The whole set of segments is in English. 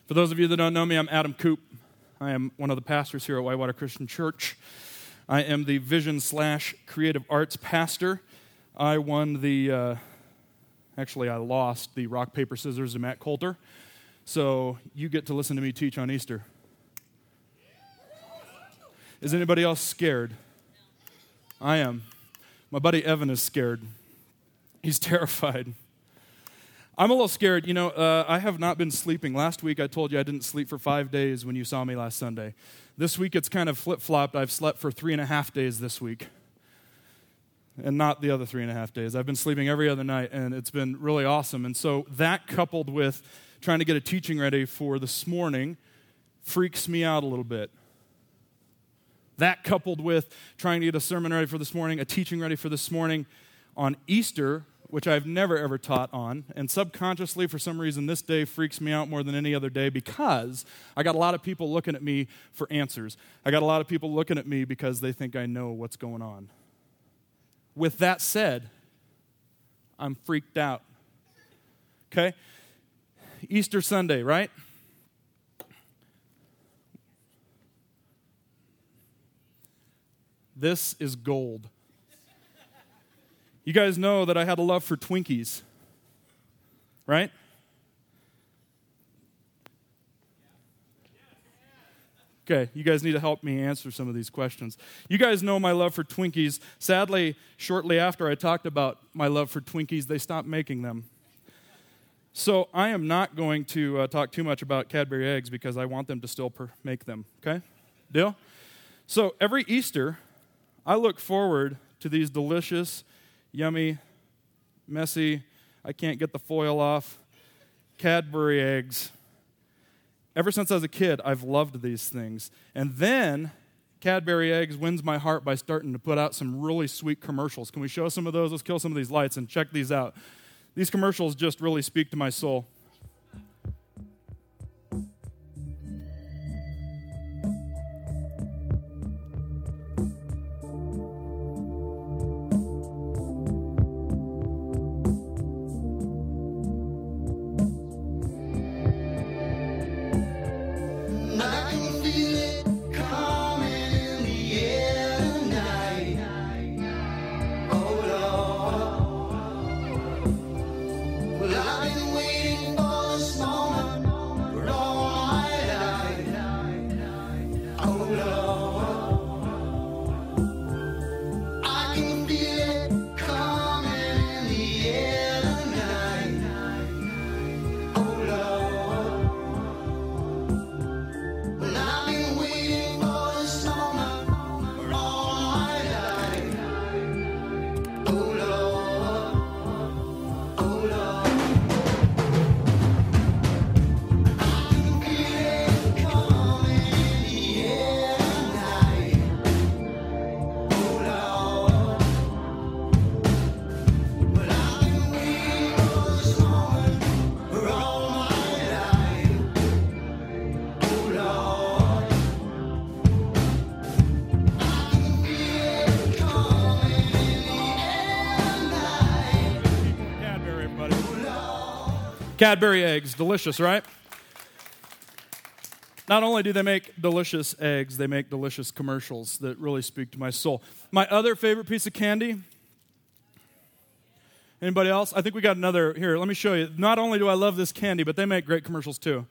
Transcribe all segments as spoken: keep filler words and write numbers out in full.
For those of you that don't know me, I'm Adam Koop. I am one of the pastors here at Whitewater Christian Church. I am the vision slash creative arts pastor. I won the, uh, actually I lost the rock, paper, scissors to Matt Coulter. So you get to listen to me teach on Easter. Is anybody else scared? I am. My buddy Evan is scared. He's terrified. I'm a little scared. You know, uh, I have not been sleeping. Last week I told you I didn't sleep for five days when you saw me last Sunday. This week it's kind of flip-flopped. I've slept for three and a half days this week. And not the other three and a half days. I've been sleeping every other night, and it's been really awesome. And so that coupled with trying to get a teaching ready for this morning freaks me out a little bit. That coupled with trying to get a sermon ready for this morning, a teaching ready for this morning on Easter, which I've never ever taught on, and subconsciously, for some reason, this day freaks me out more than any other day because I got a lot of people looking at me for answers. I got a lot of people looking at me because they think I know what's going on. With that said, I'm freaked out. Okay? Easter Sunday, right? This is gold. You guys know that I had a love for Twinkies, right? Okay, you guys need to help me answer some of these questions. You guys know my love for Twinkies. Sadly, shortly after I talked about my love for Twinkies, they stopped making them. So I am not going to uh, talk too much about Cadbury eggs because I want them to still per- make them, okay? Deal? So every Easter, I look forward to these delicious, yummy, messy, I can't get the foil off, Cadbury eggs. Ever since I was a kid, I've loved these things. And then Cadbury eggs wins my heart by starting to put out some really sweet commercials. Can we show some of those? Let's kill some of these lights and check these out. These commercials just really speak to my soul. Cadbury eggs, delicious, right? Not only do they make delicious eggs, they make delicious commercials that really speak to my soul. My other favorite piece of candy, anybody else? I think we got another, here, let me show you. Not only do I love this candy, but they make great commercials too.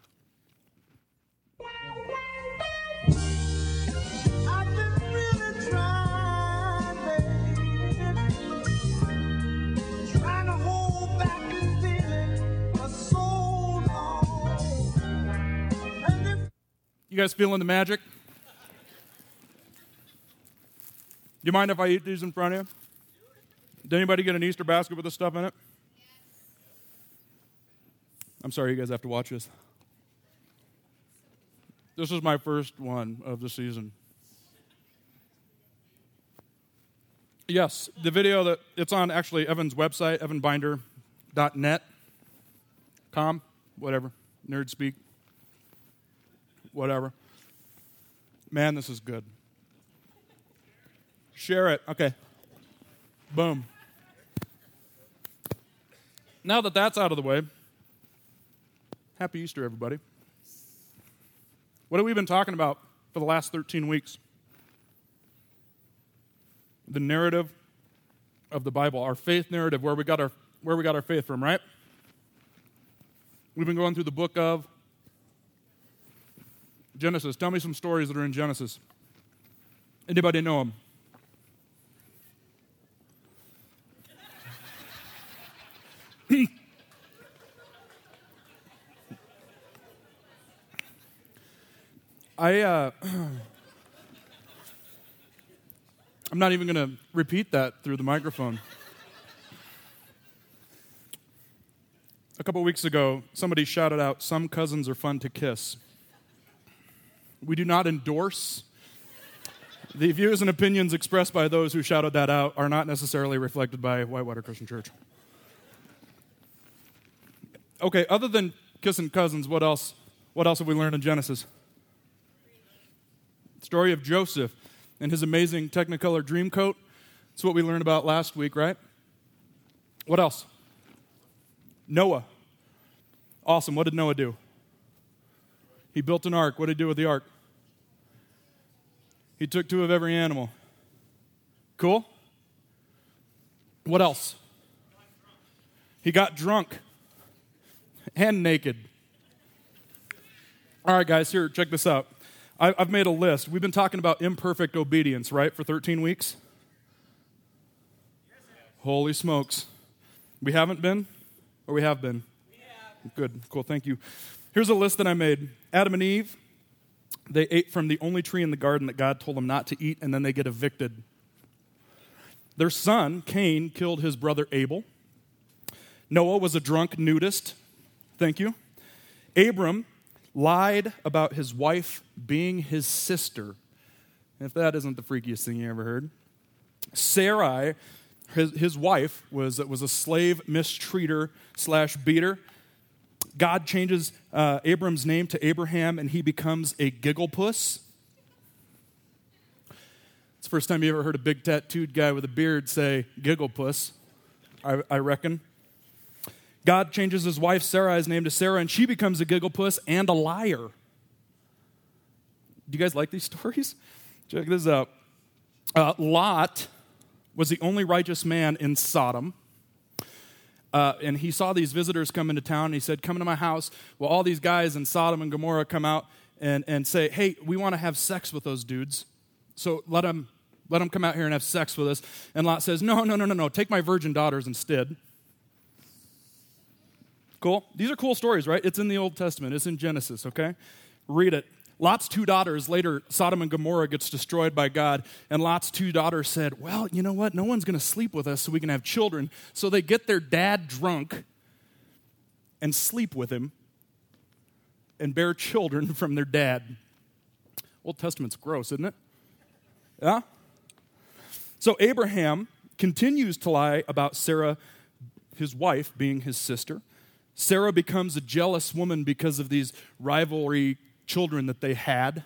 You guys feeling the magic? Do you mind if I eat these in front of you? Did anybody get an Easter basket with this stuff in it? I'm sorry you guys have to watch this. This is my first one of the season. Yes, the video that it's on actually Evan's website, evan binder dot net, com, whatever, nerd speak. Whatever. Man, this is good. Share it. Okay. Boom. Now that that's out of the way, happy Easter, everybody. What have we been talking about for the last thirteen weeks? The narrative of the Bible, our faith narrative, where we got our where we got our faith from, right? We've been going through the book of Genesis. Tell me some stories that are in Genesis. Anybody know them? I, uh, I'm not even going to repeat that through the microphone. A couple weeks ago, somebody shouted out, "Some cousins are fun to kiss." We do not endorse. The views and opinions expressed by those who shouted that out are not necessarily reflected by Whitewater Christian Church. Okay, other than kissing cousins, what else? What else have we learned in Genesis? Story of Joseph and his amazing Technicolor dream coat. That's what we learned about last week, right? What else? Noah. Awesome. What did Noah do? He built an ark. What did he do with the ark? He took two of every animal. Cool? What else? He got drunk and naked. All right, guys, here, check this out. I, I've made a list. We've been talking about imperfect obedience, right, for thirteen weeks? Holy smokes. We haven't been? Or we have been? We have. Good, cool, thank you. Here's a list that I made. Adam and Eve, they ate from the only tree in the garden that God told them not to eat, and then they get evicted. Their son, Cain, killed his brother Abel. Noah was a drunk nudist. Thank you. Abram lied about his wife being his sister. If that isn't the freakiest thing you ever heard. Sarai, his, his wife, was, was a slave mistreater slash beater. God changes uh, Abram's name to Abraham, and he becomes a gigglepuss. It's the first time you ever heard a big tattooed guy with a beard say gigglepuss, I, I reckon. God changes his wife Sarai's name to Sarah, and she becomes a gigglepuss and a liar. Do you guys like these stories? Check this out. Uh, Lot was the only righteous man in Sodom. Uh, and he saw these visitors come into town, and he said, "Come into my house." Well, all these guys in Sodom and Gomorrah come out and, and say, "Hey, we want to have sex with those dudes. So let them, let them come out here and have sex with us." And Lot says, no, no, no, no, no. Take my virgin daughters instead. Cool? These are cool stories, right? It's in the Old Testament. It's in Genesis, okay? Read it. Lot's two daughters, later Sodom and Gomorrah gets destroyed by God, and Lot's two daughters said, "Well, you know what? No one's going to sleep with us so we can have children." So they get their dad drunk and sleep with him and bear children from their dad. Old Testament's gross, isn't it? Yeah? So Abraham continues to lie about Sarah, his wife, being his sister. Sarah becomes a jealous woman because of these rivalry children that they had.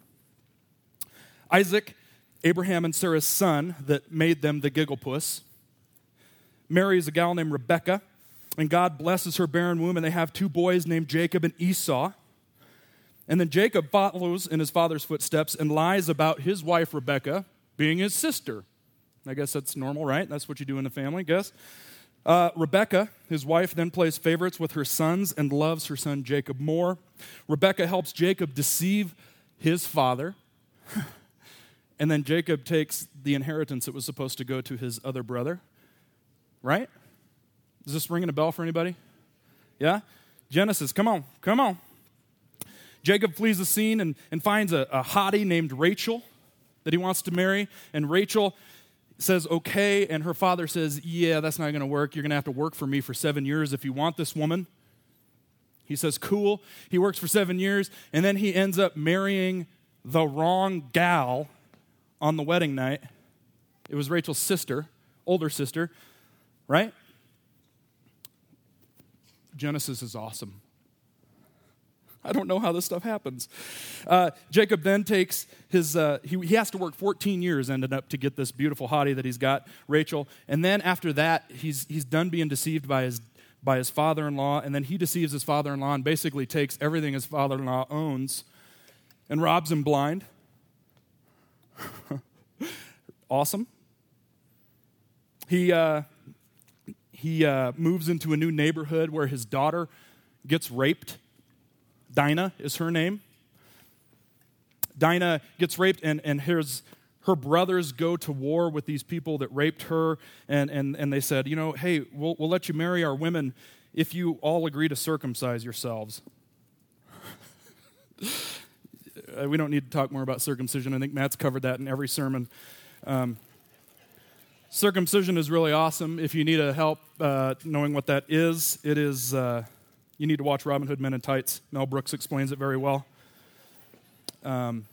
Isaac, Abraham and Sarah's son that made them the gigglepuss, marries a gal named Rebekah, and God blesses her barren womb, and they have two boys named Jacob and Esau. And then Jacob follows in his father's footsteps and lies about his wife Rebekah being his sister. I guess that's normal, right? That's what you do in a family, I guess. Uh, Rebekah, his wife, then plays favorites with her sons and loves her son Jacob more. Rebekah helps Jacob deceive his father. And then Jacob takes the inheritance that was supposed to go to his other brother. Right? Is this ringing a bell for anybody? Yeah? Genesis, come on, come on. Jacob flees the scene and, and finds a, a hottie named Rachel that he wants to marry. And Rachel says, okay, and her father says, yeah, that's not going to work. You're going to have to work for me for seven years if you want this woman. He says, cool. He works for seven years, and then he ends up marrying the wrong gal on the wedding night. It was Rachel's sister, older sister, right? Genesis is awesome. I don't know how this stuff happens. Uh, Jacob then takes his, uh, he, he has to work fourteen years, ended up to get this beautiful hottie that he's got, Rachel. And then after that, he's he's done being deceived by his by his father-in-law, and then he deceives his father-in-law and basically takes everything his father-in-law owns and robs him blind. Awesome. He uh, he uh, moves into a new neighborhood where his daughter gets raped. Dinah is her name. Dinah gets raped, and, and here's her brothers go to war with these people that raped her, and, and, and they said, you know, hey, we'll, we'll let you marry our women if you all agree to circumcise yourselves. We don't need to talk more about circumcision. I think Matt's covered that in every sermon. Um, circumcision is really awesome. If you need a help uh, knowing what that is, it is, uh, you need to watch Robin Hood Men in Tights. Mel Brooks explains it very well. Um,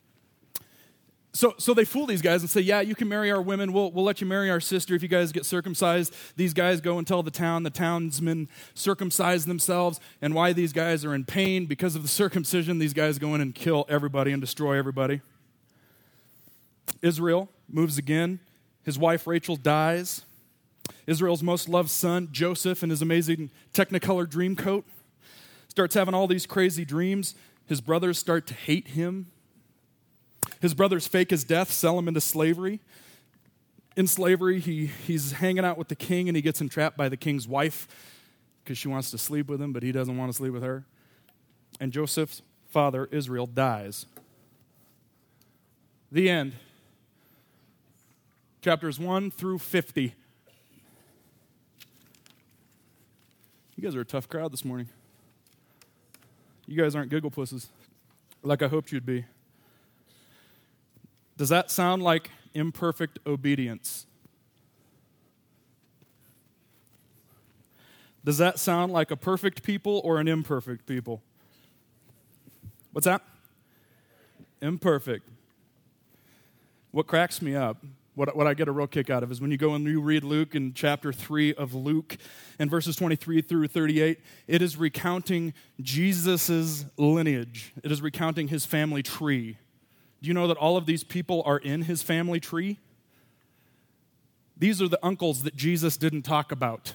so so they fool these guys and say, yeah, you can marry our women. We'll, we'll let you marry our sister if you guys get circumcised. These guys go and tell the town. The townsmen circumcise themselves. And why these guys are in pain because of the circumcision, these guys go in and kill everybody and destroy everybody. Israel moves again. His wife Rachel dies. Israel's most loved son, Joseph, in his amazing Technicolor dream coat, starts having all these crazy dreams. His brothers start to hate him. His brothers fake his death, sell him into slavery. In slavery, he, he's hanging out with the king, and he gets entrapped by the king's wife because she wants to sleep with him, but he doesn't want to sleep with her. And Joseph's father, Israel, dies. The end. Chapters one through fifty. You guys are a tough crowd this morning. You guys aren't giggle pusses like I hoped you'd be. Does that sound like imperfect obedience? Does that sound like a perfect people or an imperfect people? What's that? Imperfect. What cracks me up, what, what I get a real kick out of is when you go and you read Luke in chapter three of Luke, in verses twenty-three through thirty-eight, it is recounting Jesus' lineage. It is recounting his family tree. Do you know that all of these people are in his family tree? These are the uncles that Jesus didn't talk about.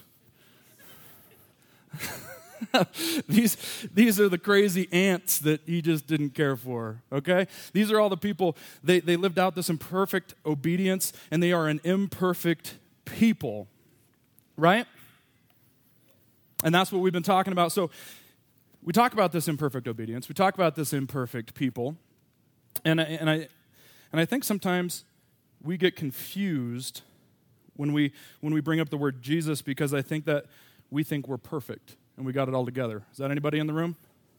these, these are the crazy aunts that he just didn't care for, okay? These are all the people, they, they lived out this imperfect obedience, and they are an imperfect people, right? And that's what we've been talking about. So we talk about this imperfect obedience. We talk about this imperfect people. And I, and I and I think sometimes we get confused when we when we bring up the word Jesus, because I think that we think we're perfect and we got it all together. Is that anybody in the room?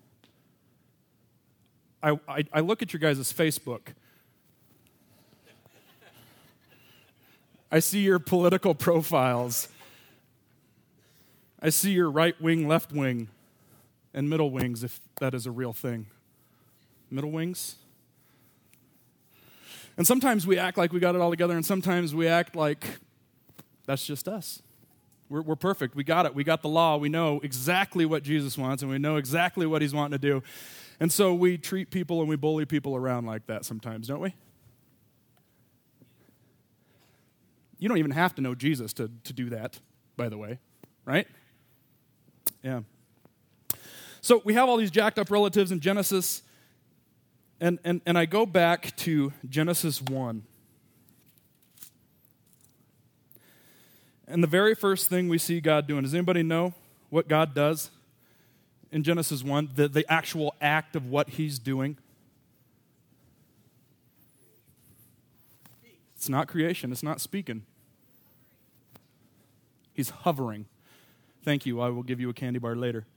I I, I look at your guys' Facebook. I see your political profiles. I see your right wing, left wing, and middle wings, if that is a real thing. Middle wings? And sometimes we act like we got it all together, and sometimes we act like that's just us. We're, we're perfect. We got it. We got the law. We know exactly what Jesus wants, and we know exactly what he's wanting to do. And so we treat people and we bully people around like that sometimes, don't we? You don't even have to know Jesus to, to do that, by the way, right? Yeah. So we have all these jacked up relatives in Genesis. And, and and I go back to Genesis one. And the very first thing we see God doing, does anybody know what God does in Genesis one? The, the actual act of what he's doing? It's not creation. It's not speaking. He's hovering. Thank you. I will give you a candy bar later.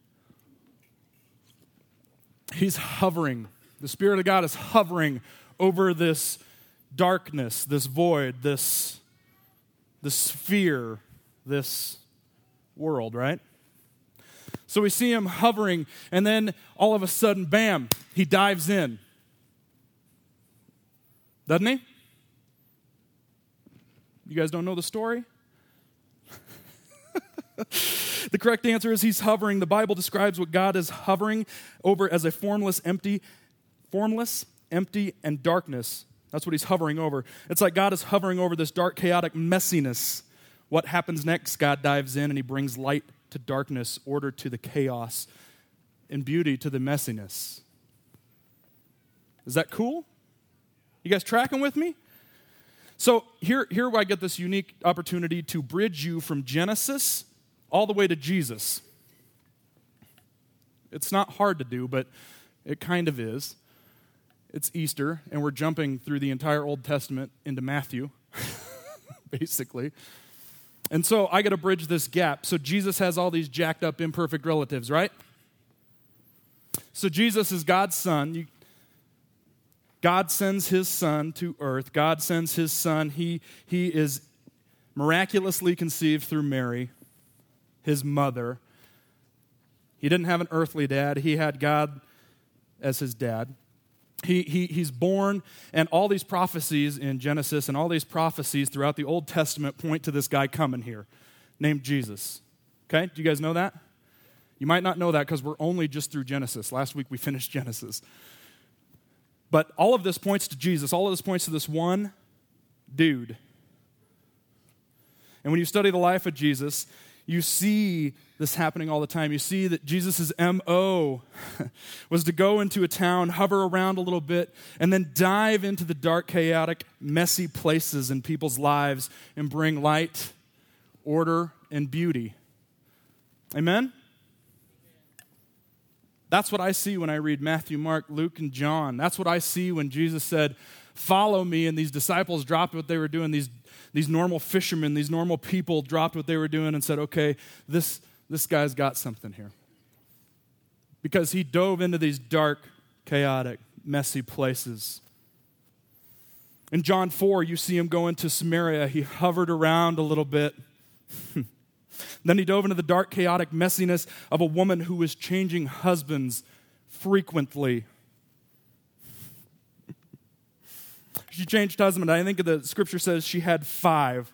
He's hovering. The Spirit of God is hovering over this darkness, this void, this, this sphere, this world, right? So we see him hovering, and then all of a sudden, bam, he dives in. Doesn't he? You guys don't know the story? The correct answer is he's hovering. The Bible describes what God is hovering over as a formless, empty Formless, empty, and darkness. That's what he's hovering over. It's like God is hovering over this dark, chaotic messiness. What happens next? God dives in and he brings light to darkness, order to the chaos, and beauty to the messiness. Is that cool? You guys tracking with me? So here, here I get this unique opportunity to bridge you from Genesis all the way to Jesus. It's not hard to do, but it kind of is. It's Easter, and we're jumping through the entire Old Testament into Matthew, basically. And so I got to bridge this gap. So Jesus has all these jacked up, imperfect relatives, right? So Jesus is God's son. You, God sends his son to earth. God sends his son. He, he is miraculously conceived through Mary, his mother. He didn't have an earthly dad. He had God as his dad. He, he, he's born, and all these prophecies in Genesis and all these prophecies throughout the Old Testament point to this guy coming here named Jesus. Okay? Do you guys know that? You might not know that because we're only just through Genesis. Last week we finished Genesis. But all of this points to Jesus. All of this points to this one dude. And when you study the life of Jesus, you see this happening all the time. You see that Jesus' M O was to go into a town, hover around a little bit, and then dive into the dark, chaotic, messy places in people's lives and bring light, order, and beauty. Amen? That's what I see when I read Matthew, Mark, Luke, and John. That's what I see when Jesus said, follow me, and these disciples dropped what they were doing. These, these normal fishermen, these normal people dropped what they were doing and said, okay, this, this guy's got something here. Because he dove into these dark, chaotic, messy places. In John four, you see him go into Samaria. He hovered around a little bit. Then he dove into the dark, chaotic messiness of a woman who was changing husbands frequently. She changed husband. I think the scripture says she had five.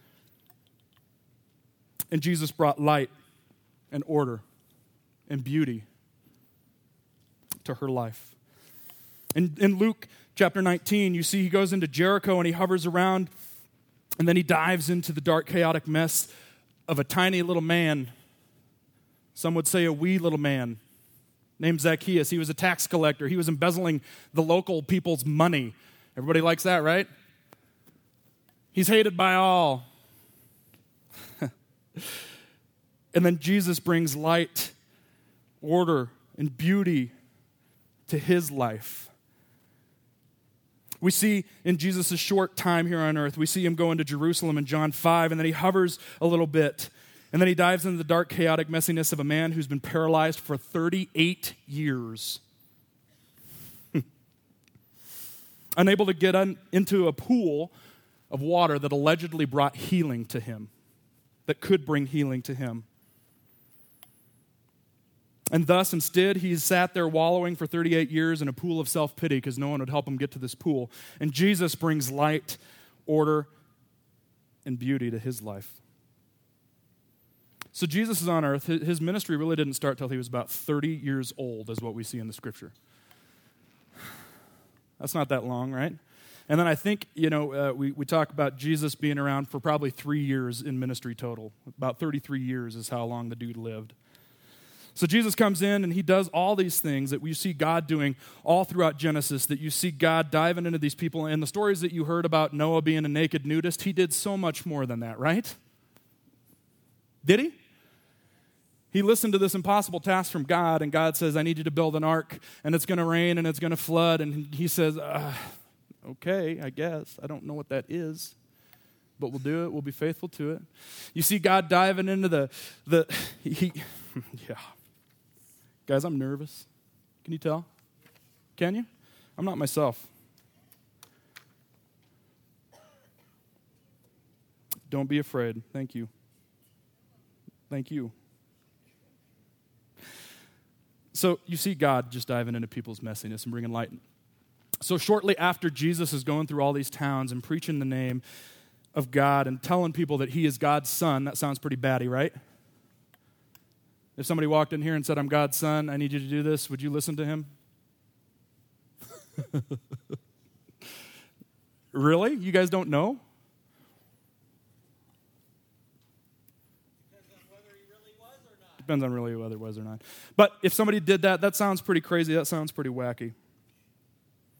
And Jesus brought light and order and beauty to her life. In, in Luke chapter nineteen, you see he goes into Jericho and he hovers around, and then he dives into the dark, chaotic mess of a tiny little man, some would say a wee little man, named Zacchaeus. He was a tax collector. He was embezzling the local people's money. Everybody likes that, right? He's hated by all. And then Jesus brings light, order, and beauty to his life. We see in Jesus' short time here on earth, we see him go into Jerusalem in John five, and then he hovers a little bit, and then he dives into the dark, chaotic messiness of a man who's been paralyzed for thirty-eight years. Unable to get un- into a pool of water that allegedly brought healing to him, that could bring healing to him. And thus, instead, he sat there wallowing for thirty-eight years in a pool of self-pity because no one would help him get to this pool. And Jesus brings light, order, and beauty to his life. So Jesus is on earth. His ministry really didn't start till he was about thirty years old, is what we see in the scripture. That's not that long, right? And then I think, you know, uh, we, we talk about Jesus being around for probably three years in ministry total. About thirty-three years is how long the dude lived. So Jesus comes in and he does all these things that we see God doing all throughout Genesis, that you see God diving into these people. And the stories that you heard about Noah being a naked nudist, he did so much more than that, right? Did he? He listened to this impossible task from God, and God says, I need you to build an ark, and it's going to rain, and it's going to flood. And he says, uh, okay, I guess. I don't know what that is, but we'll do it. We'll be faithful to it. You see God diving into the, the he, yeah. Guys, I'm nervous. Can you tell? Can you? I'm not myself. Don't be afraid. Thank you. Thank you. So you see God just diving into people's messiness and bringing light. So shortly after Jesus is going through all these towns and preaching the name of God and telling people that he is God's son, that sounds pretty batty, right? If somebody walked in here and said, I'm God's son, I need you to do this, would you listen to him? Really? You guys don't know? Depends on whether he really was or not. Depends on really whether it was or not. But if somebody did that, that sounds pretty crazy. That sounds pretty wacky.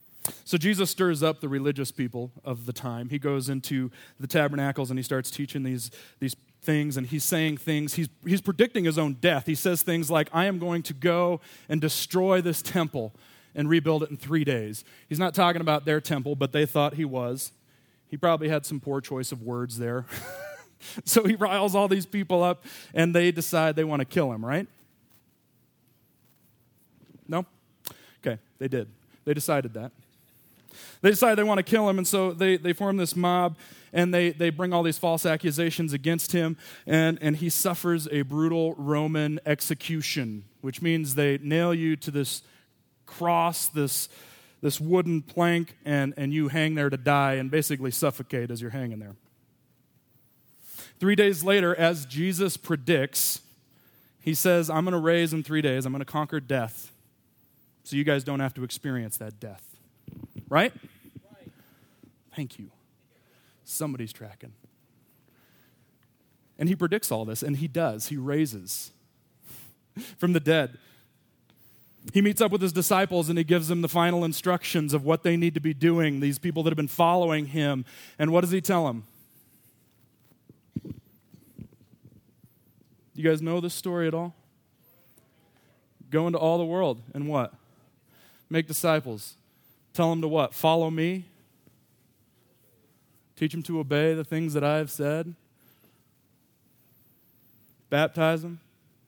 So Jesus stirs up the religious people of the time. He goes into the tabernacles and he starts teaching these, these things, and he's saying things. He's, he's predicting his own death. He says things like, I am going to go and destroy this temple and rebuild it in three days. He's not talking about their temple, but they thought he was. He probably had some poor choice of words there. So he riles all these people up, and they decide they want to kill him, right? No? Okay, they did. They decided that. They decide they want to kill him, and so they, they form this mob, and they, they bring all these false accusations against him, and, and he suffers a brutal Roman execution, which means they nail you to this cross, this, this wooden plank, and, and you hang there to die and basically suffocate as you're hanging there. Three days later, as Jesus predicts, he says, I'm going to raise in three days. I'm going to conquer death so you guys don't have to experience that death. Right? Right. Thank you. Somebody's tracking. And he predicts all this, and he does. He raises from the dead. He meets up with his disciples, and he gives them the final instructions of what they need to be doing, these people that have been following him. And what does he tell them? You guys know this story at all? Go into all the world and what? Make disciples. Tell them to what? Follow me. Teach them to obey the things that I have said. Baptize them.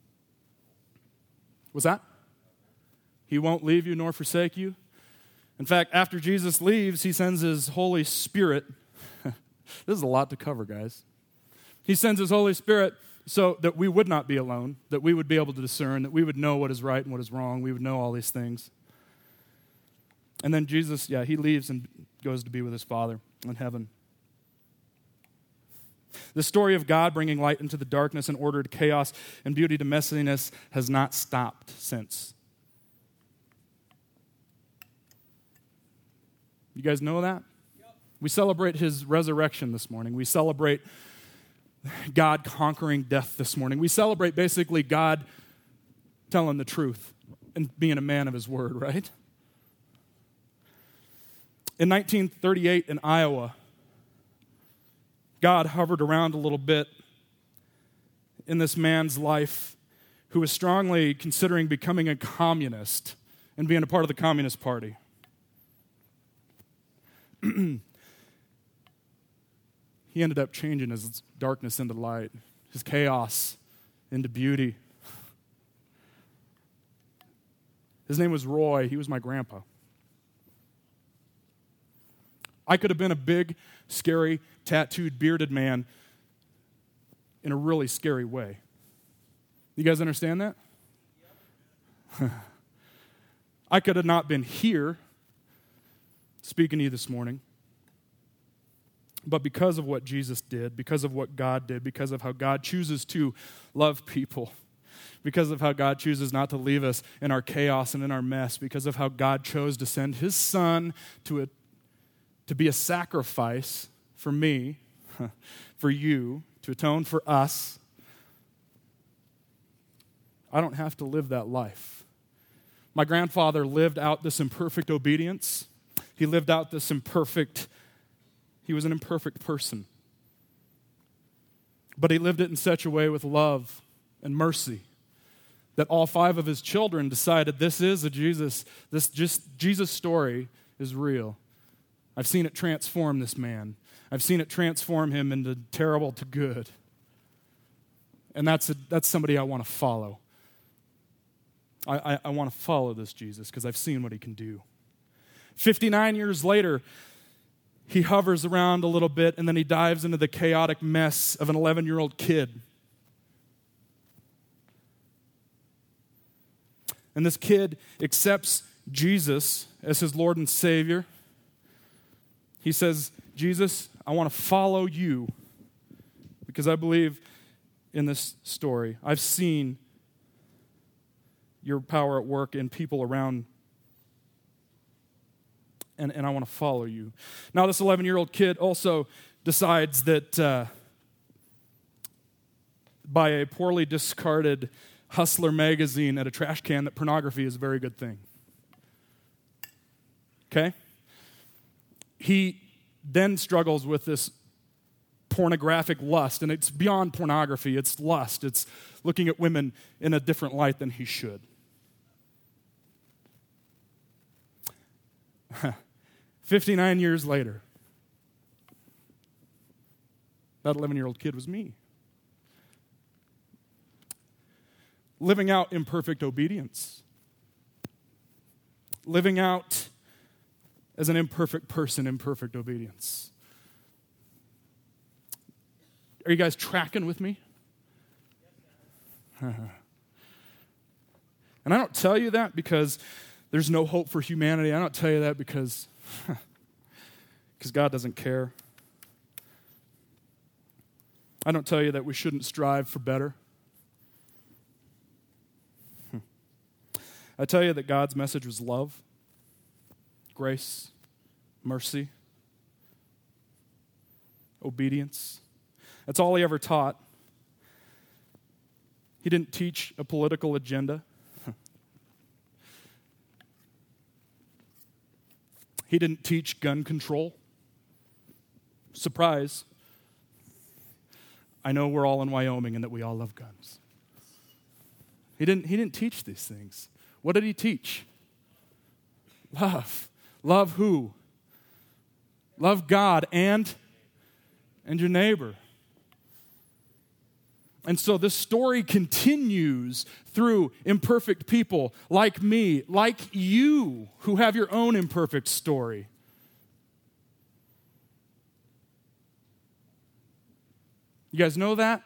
What's that? He won't leave you nor forsake you. In fact, after Jesus leaves, he sends his Holy Spirit. This is a lot to cover, guys. He sends his Holy Spirit so that we would not be alone, that we would be able to discern, that we would know what is right and what is wrong. We would know all these things. And then Jesus, yeah, he leaves and goes to be with his Father in heaven. The story of God bringing light into the darkness and order to chaos and beauty to messiness has not stopped since. You guys know that? Yep. We celebrate his resurrection this morning. We celebrate God conquering death this morning. We celebrate basically God telling the truth and being a man of his word, right? In nineteen thirty-eight in Iowa, God hovered around a little bit in this man's life who was strongly considering becoming a communist and being a part of the Communist Party. He ended up changing his darkness into light, his chaos into beauty. His name was Roy. He was my grandpa. I could have been a big, scary, tattooed, bearded man in a really scary way. You guys understand that? Yep. I could have not been here speaking to you this morning. But because of what Jesus did, because of what God did, because of how God chooses to love people, because of how God chooses not to leave us in our chaos and in our mess, because of how God chose to send his son to, a, to be a sacrifice for me, for you, to atone for us, I don't have to live that life. My grandfather lived out this imperfect obedience. He lived out this imperfect He was an imperfect person. But he lived it in such a way with love and mercy that all five of his children decided this is a Jesus, this just Jesus story is real. I've seen it transform this man. I've seen it transform him into terrible to good. And that's a, that's somebody I want to follow. I, I, I want to follow this Jesus because I've seen what he can do. fifty-nine years later, he hovers around a little bit, and then he dives into the chaotic mess of an eleven-year-old kid. And this kid accepts Jesus as his Lord and Savior. He says, Jesus, I want to follow you because I believe in this story. I've seen your power at work in people around And, and I want to follow you. Now, this eleven-year-old kid also decides that uh, by a poorly discarded Hustler magazine at a trash can that pornography is a very good thing. Okay? he then struggles with this pornographic lust, and it's beyond pornography. It's lust. It's looking at women in a different light than he should. fifty-nine years later, that eleven-year-old kid was me. Living out imperfect obedience. Living out as an imperfect person, imperfect obedience. Are you guys tracking with me? And I don't tell you that because there's no hope for humanity. I don't tell you that because, because God doesn't care. I don't tell you that we shouldn't strive for better. I tell you that God's message was love, grace, mercy, obedience. That's all he ever taught. He didn't teach a political agenda. He didn't teach gun control. Surprise. I know we're all in Wyoming and that we all love guns. He didn't, he didn't teach these things. What did he teach? Love. Love who? Love God and, and your neighbor. And so this story continues through imperfect people like me, like you, who have your own imperfect story. You guys know that?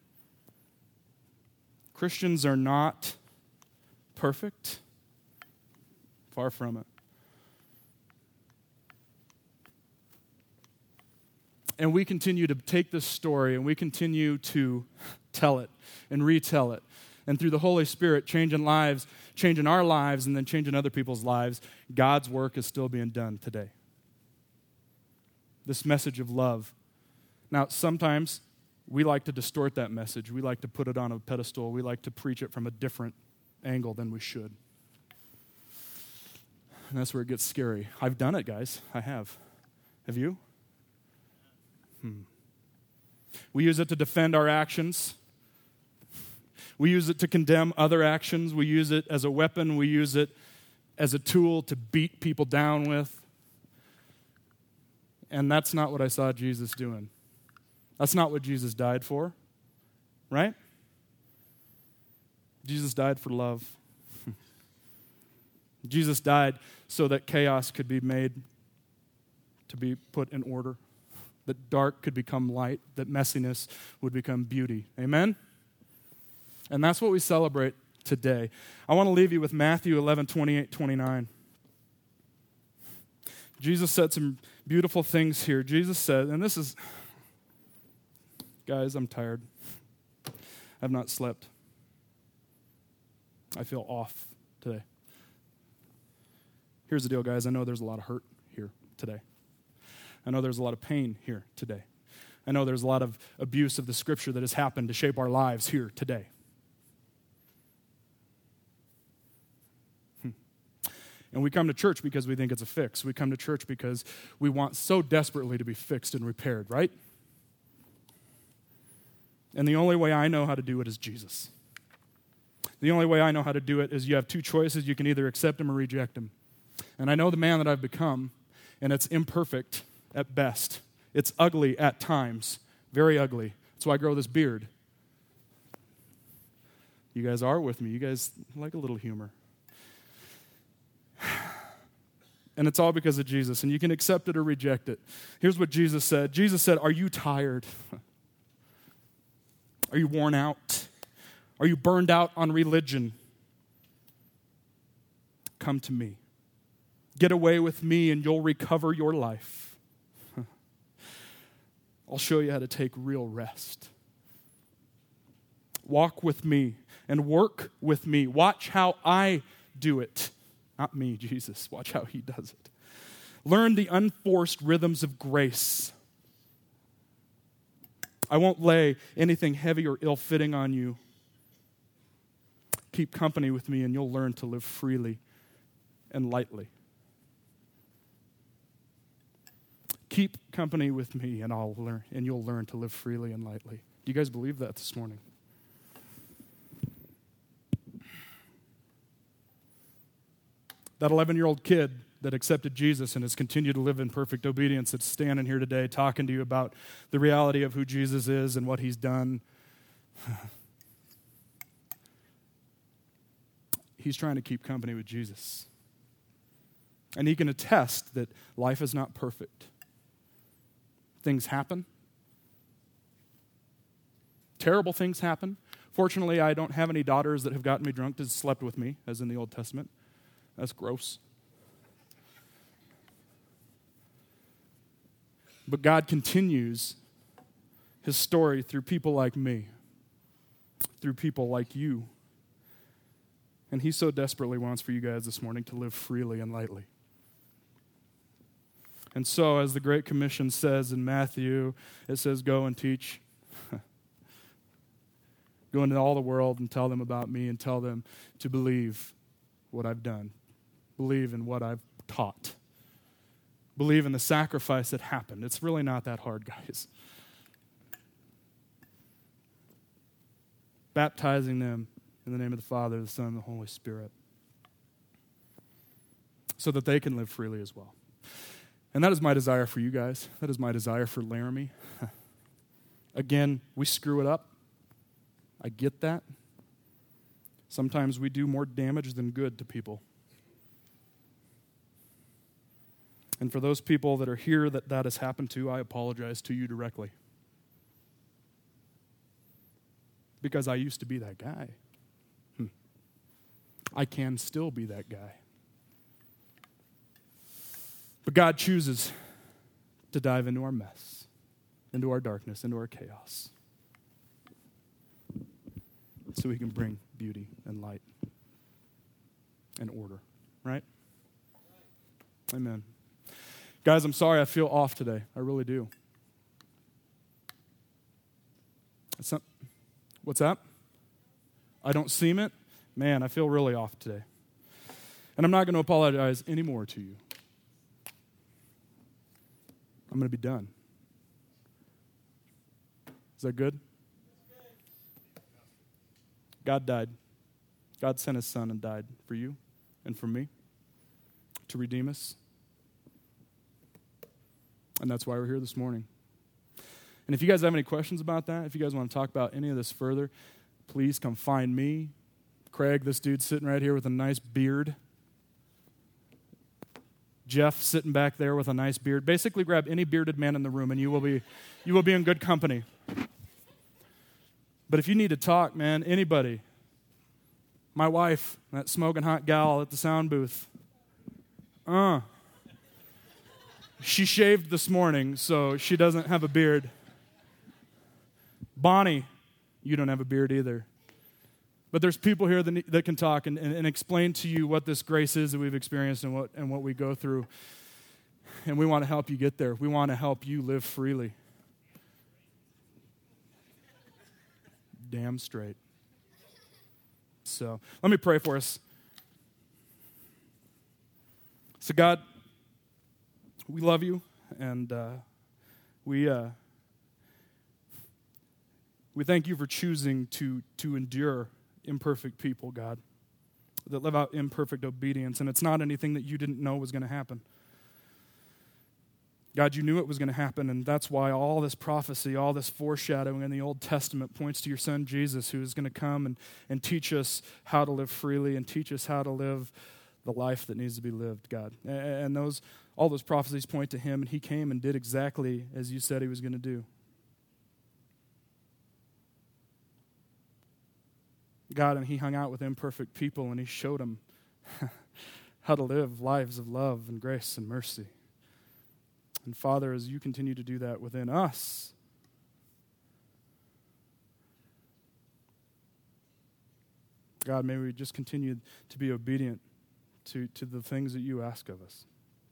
Christians are not perfect. Far from it. And we continue to take this story and we continue to tell it and retell it. And through the Holy Spirit, changing lives, changing our lives, and then changing other people's lives, God's work is still being done today. This message of love. Now, sometimes we like to distort that message. We like to put it on a pedestal. We like to preach it from a different angle than we should. And that's where it gets scary. I've done it, guys. I have. Have you? Hmm. We use it to defend our actions. We use it to condemn other actions. We use it as a weapon. We use it as a tool to beat people down with. And that's not what I saw Jesus doing. That's not what Jesus died for, right? Jesus died for love. Jesus died so that chaos could be made to be put in order, that dark could become light, that messiness would become beauty. Amen? And that's what we celebrate today. I want to leave you with Matthew eleven, twenty-eight, twenty-nine. Jesus said some beautiful things here. Jesus said, and this is, guys, I'm tired. I've not slept. I feel off today. Here's the deal, guys. I know there's a lot of hurt here today. I know there's a lot of pain here today. I know there's a lot of abuse of the Scripture that has happened to shape our lives here today. Hmm. And we come to church because we think it's a fix. We come to church because we want so desperately to be fixed and repaired, right? And the only way I know how to do it is Jesus. The only way I know how to do it is you have two choices. You can either accept him or reject him. And I know the man that I've become, and it's imperfect at best. It's ugly at times, very ugly. That's why I grow this beard. You guys are with me. You guys like a little humor. And it's all because of Jesus, and you can accept it or reject it. Here's what Jesus said. Jesus said, are you tired? Are you worn out? Are you burned out on religion? Come to me. Get away with me and you'll recover your life. I'll show you how to take real rest. Walk with me and work with me. Watch how I do it. Not me, Jesus. Watch how he does it. Learn the unforced rhythms of grace. I won't lay anything heavy or ill-fitting on you. Keep company with me and you'll learn to live freely and lightly. Keep company with me, and I'll learn, and you'll learn to live freely and lightly. Do you guys believe that this morning? That eleven-year-old kid that accepted Jesus and has continued to live in perfect obedience that's standing here today talking to you about the reality of who Jesus is and what he's done. He's trying to keep company with Jesus. And he can attest that life is not perfect. Things happen. Terrible things happen. Fortunately, I don't have any daughters that have gotten me drunk and slept with me, as in the Old Testament. That's gross. But God continues his story through people like me, through people like you. And he so desperately wants for you guys this morning to live freely and lightly. And so, as the Great Commission says in Matthew, it says, go and teach. Go into all the world and tell them about me and tell them to believe what I've done. Believe in what I've taught. Believe in the sacrifice that happened. It's really not that hard, guys. Baptizing them in the name of the Father, the Son, and the Holy Spirit, so that they can live freely as well. And that is my desire for you guys. That is my desire for Laramie. Again, we screw it up. I get that. Sometimes we do more damage than good to people. And for those people that are here that that has happened to, I apologize to you directly. Because I used to be that guy. Hmm. I can still be that guy. But God chooses to dive into our mess, into our darkness, into our chaos, so he can bring beauty and light and order, right? Amen. Guys, I'm sorry I feel off today. I really do. It's not, what's that? I don't seem it? Man, I feel really off today. And I'm not going to apologize anymore to you. I'm going to be done. Is that good? God died. God sent his son and died for you and for me to redeem us. And that's why we're here this morning. And if you guys have any questions about that, if you guys want to talk about any of this further, please come find me. Craig, this dude sitting right here with a nice beard. Jeff sitting back there with a nice beard. Basically grab any bearded man in the room and you will be you will be in good company. But if you need to talk, man, anybody. My wife, that smoking hot gal at the sound booth. Uh. She shaved this morning, so she doesn't have a beard. Bonnie, you don't have a beard either. But there's people here that, that can talk and, and, and explain to you what this grace is that we've experienced and what and what we go through. And we want to help you get there. We want to help you live freely. Damn straight. So let me pray for us. So God, we love you, and uh, we uh, we thank you for choosing to to endure imperfect people, God, that live out imperfect obedience, and it's not anything that you didn't know was going to happen. God, you knew it was going to happen, and that's why all this prophecy, all this foreshadowing in the Old Testament points to your son Jesus, who is going to come and, and teach us how to live freely and teach us how to live the life that needs to be lived, God. And those all those prophecies point to him, and he came and did exactly as you said he was going to do. God, and he hung out with imperfect people, and he showed them how to live lives of love and grace and mercy. And Father, as you continue to do that within us, God, may we just continue to be obedient to, to the things that you ask of us.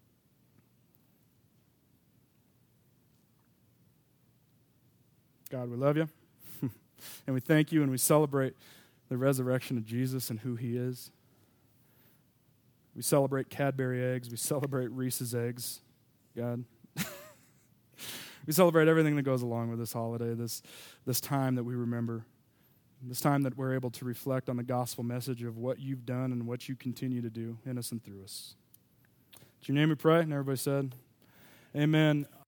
God, we love you, and we thank you, and we celebrate the resurrection of Jesus and who he is. We celebrate Cadbury eggs. We celebrate Reese's eggs, God. We celebrate everything that goes along with this holiday, this, this time that we remember, this time that we're able to reflect on the gospel message of what you've done and what you continue to do in us and through us. It's your name we pray, and everybody said, amen.